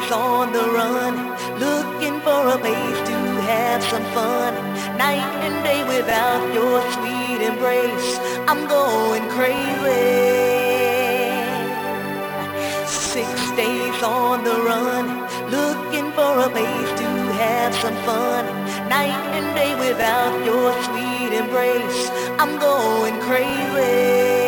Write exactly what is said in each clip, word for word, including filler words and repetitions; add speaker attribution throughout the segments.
Speaker 1: days on the run, looking for a place to have some fun. Night and day without your sweet embrace, I'm going crazy. Six days on the run, looking for a place to have some fun. Night and day without your sweet embrace, I'm going crazy.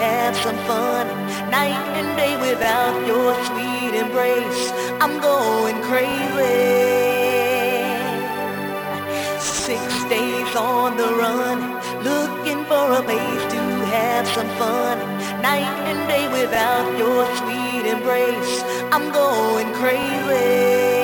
Speaker 1: have some fun. Night and day without your sweet embrace, I'm going crazy. Six days on the run, looking for a place to have some fun. Night and day without your sweet embrace, I'm going crazy.